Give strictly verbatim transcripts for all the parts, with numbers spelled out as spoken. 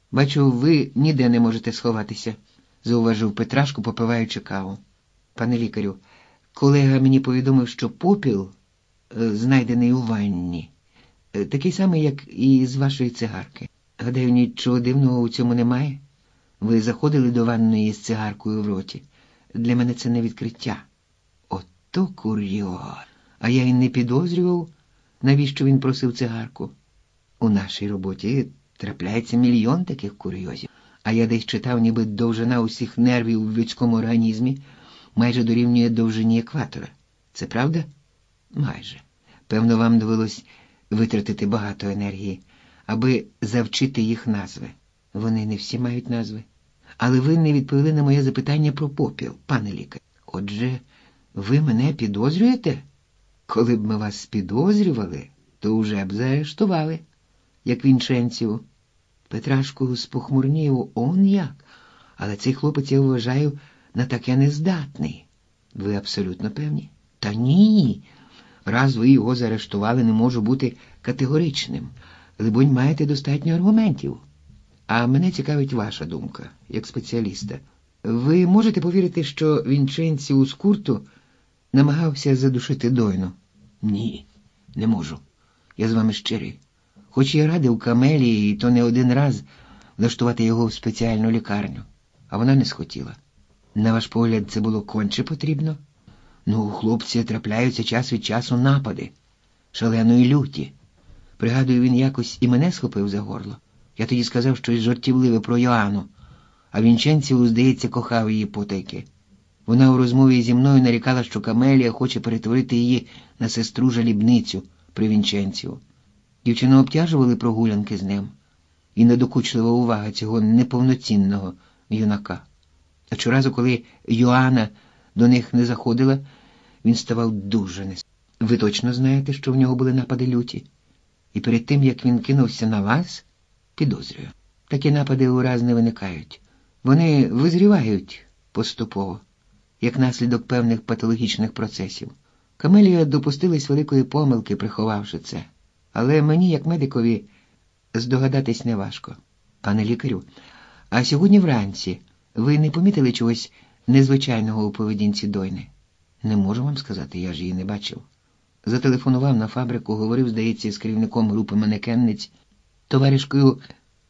Бачу, ви ніде не можете сховатися, зауважив Петрашко, попиваючи каву. Пане лікарю, колега мені повідомив, що попіл, е, знайдений у ванні, е, такий самий, як і з вашої цигарки. Гадаю, нічого дивного у цьому немає. Ви заходили до ванної з цигаркою в роті. Для мене це не відкриття. Ото курйоз. А я й не підозрював, навіщо він просив цигарку. У нашій роботі трапляється мільйон таких курйозів. А я десь читав, ніби довжина усіх нервів в людському організмі майже дорівнює довжині екватора. Це правда? Майже. Певно, вам довелось витратити багато енергії, аби завчити їх назви. Вони не всі мають назви. Але ви не відповіли на моє запитання про попіл, пане лікар. Отже, ви мене підозрюєте? Коли б ми вас підозрювали, то вже б заарештували, як Вінченціву. Петрашко спохмурнів, он як. Але цей хлопець, я вважаю, на таке нездатний. Ви абсолютно певні? Та ні. Раз ви його заарештували, не можу бути категоричним. Либонь, маєте достатньо аргументів. А мене цікавить ваша думка, як спеціаліста. Ви можете повірити, що Вінченціу з Курту намагався задушити Дойну? Ні, не можу. Я з вами щирий. Хоч я радив Камелії, і то не один раз, влаштувати його в спеціальну лікарню. А вона не схотіла. На ваш погляд, це було конче потрібно? Ну, у хлопця трапляються час від часу напади. Шаленої люті. Пригадую, він якось і мене схопив за горло. Я тоді сказав щось жартівливе про Йоанну, а Вінченціу, здається, кохав її потайки. Вона у розмові зі мною нарікала, що Камелія хоче перетворити її на сестру-жалібницю при Вінченціу. Дівчину обтяжували прогулянки з ним, і недокучлива увага цього неповноцінного юнака. А щоразу, коли Йоанна до них не заходила, він ставав дуже нес. Ви точно знаєте, що в нього були напади люті? І перед тим, як він кинувся на вас, підозрюю. Такі напади ураз не виникають. Вони визрівають поступово, як наслідок певних патологічних процесів. Камелія допустилась великої помилки, приховавши це. Але мені, як медикові, здогадатись неважко. Пане лікарю, а сьогодні вранці ви не помітили чогось незвичайного у поведінці Дойни? Не можу вам сказати, я ж її не бачив. Зателефонував на фабрику, говорив, здається, з керівником групи манекенниць, товаришкою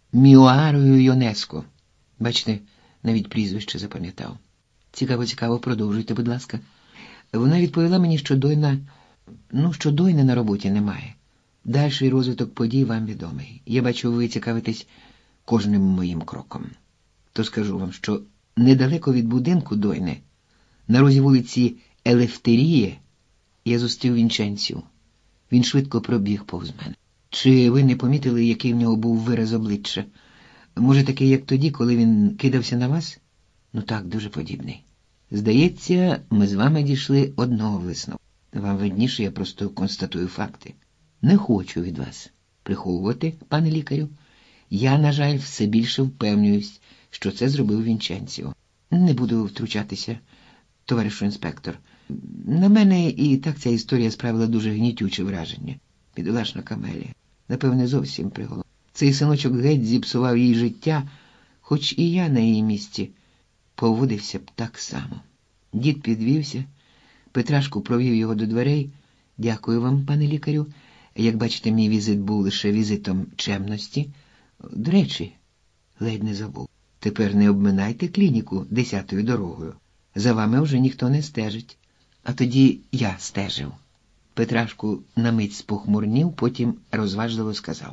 Міоарою Йонеско. Бачите, навіть прізвище запам'ятав. Цікаво, цікаво, продовжуйте, будь ласка. Вона відповіла мені, що Дойна, ну, що Дойни на роботі немає. Дальший розвиток подій вам відомий. Я бачу, ви цікавитесь кожним моїм кроком. То скажу вам, що недалеко від будинку Дойни, на розі вулиці Елефтеріє, я зустрів Вінченцію. Він швидко пробіг повз мене. Чи ви не помітили, який в нього був вираз обличчя? Може, такий, як тоді, коли він кидався на вас? Ну так, дуже подібний. Здається, ми з вами дійшли одного висновку. Вам видніше, я просто констатую факти. Не хочу від вас приховувати, пане лікарю. Я, на жаль, все більше впевнююсь, що це зробив Вінченціо. Не буду втручатися, товаришу інспектор. На мене і так ця історія справила дуже гнітюче враження. Бідолашна Камелія. Напевне, зовсім приголомшена. Цей синочок геть зіпсував їй життя, хоч і я на її місці поводився б так само. Дід підвівся, Петрашко провів його до дверей. Дякую вам, пане лікарю. Як бачите, мій візит був лише візитом чемності. До речі, ледь не забув. Тепер не обминайте клініку десятою дорогою. За вами вже ніхто не стежить. А тоді я стежив. Петрашко на мить спохмурнів, потім розважливо сказав.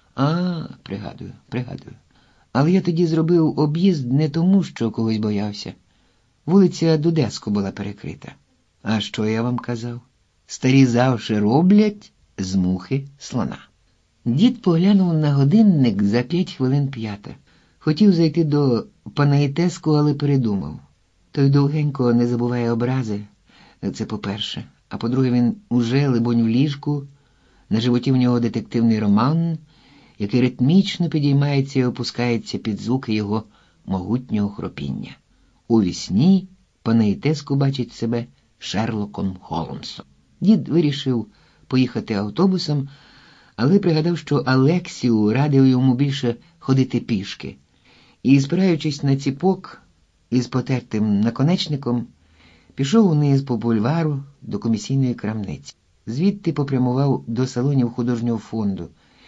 А, пригадую, пригадую. Але я тоді зробив об'їзд не тому, що когось боявся. Вулиця Дудеско була перекрита. А що я вам казав? Старі завжди роблять з мухи слона. Дід поглянув на годинник за п'ять хвилин п'ята. Хотів зайти до Панаїтеску, але передумав. Той довгенько не забуває образи, це по-перше. А по-друге, він уже, либонь, в ліжку, на животі в нього детективний роман, який ритмічно підіймається і опускається під звуки його могутнього хропіння. У вісні Панаїтеску бачить себе Шерлоком Холмсом. Дід вирішив поїхати автобусом, але пригадав, що Алексіу радив йому більше ходити пішки. І, спираючись на ціпок із потертим наконечником, пішов униз по бульвару до комісійної крамниці. Звідти попрямував до салонів художнього фонду,